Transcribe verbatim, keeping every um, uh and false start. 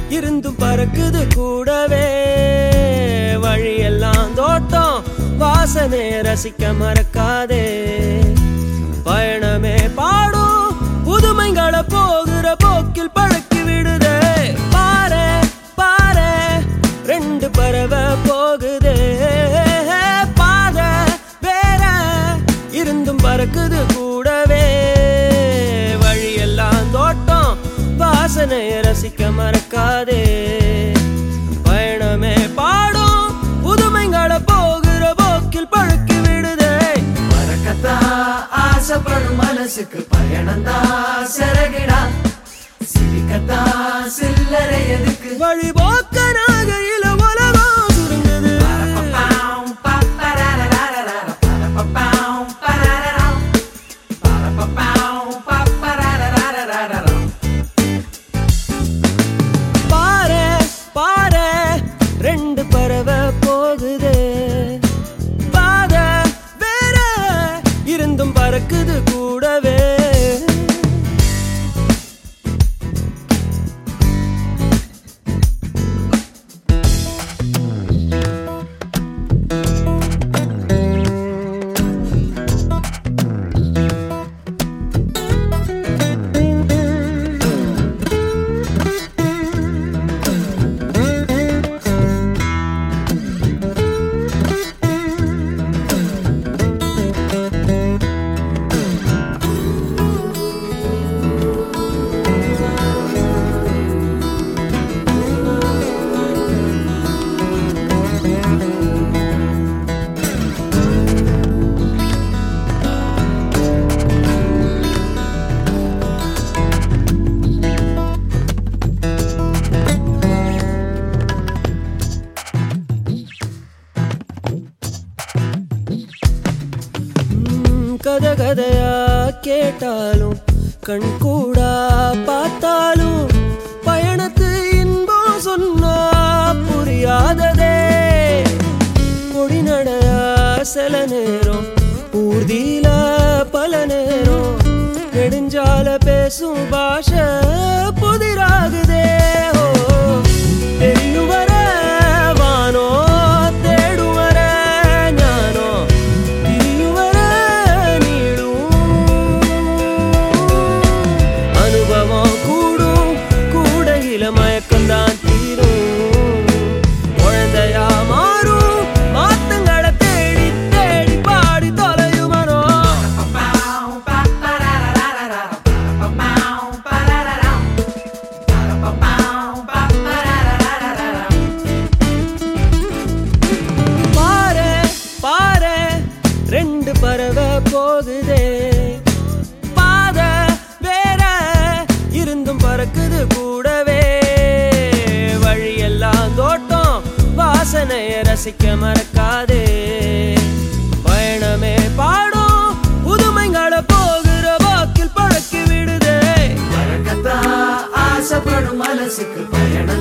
இருந்தும் பறக்குது கூடவே வழியெல்லாம் தோட்டம் வாசனை ரசிக்க மறக்காதே பயணமே பாடும் புதுமைகளை போகிற போக்கில் பழக்கி விடுதே பாரு பாரு ரெண்டு பறவை போகுதே பாத வேற இருந்தும் பறக்குது கூடவே வழியெல்லாம் தோட்டம் வாசனை ரசிக்க மறக்காதே பயணமே பாடும் புதுமைகளை போகிற போக்கில் பழக்கி விடுதே மறக்கத்தான் ஆசைப்படும் மனசுக்கு பயணம்தான் சிறகிடா சிரிக்கத்தான் சில்லறை எதுக்கு வழிபோக்கனாக இல உலகம் சுருங்குது பாரு பாரு ரெண்டு பறவை போகுதே பாத வேற இருந்தும் பறக்குது கூடவே கதை கதையா கேட்டாலும் கண் கூடா பார்த்தாலும் பயணத்து இன்பம் சொன்னா புரியாததே கொடி நடையா சில நேரம் ஊர்தியில பல நேரம் நெடுஞ்சால பேசும் பாஷை புதிராகுதே ஓ தெரியும் வர வானோ தேடும் வர ஞானோ திரியும் வர அனுபவம் கூடும் கூடையில மயக்கம்தான் தீரும் குழந்தையா மாறும் மாத்தங்களை தேடி தேடி பாடி தொலையுமனோ பாரு பாரு ரெண்டு பறவை போகுதே பாத வேற இருந்தும் பறக்குது கூடவே வழியெல்லாம் தோட்டம் வாசனைய ரசிக்க மறக்காதே பயணமே பாடும் புதுமைகளை போகிற வாக்கில் பழக்கி விடுதே மறக்கத்தான் ஆசைப்படும் மனசுக்கு பயணம்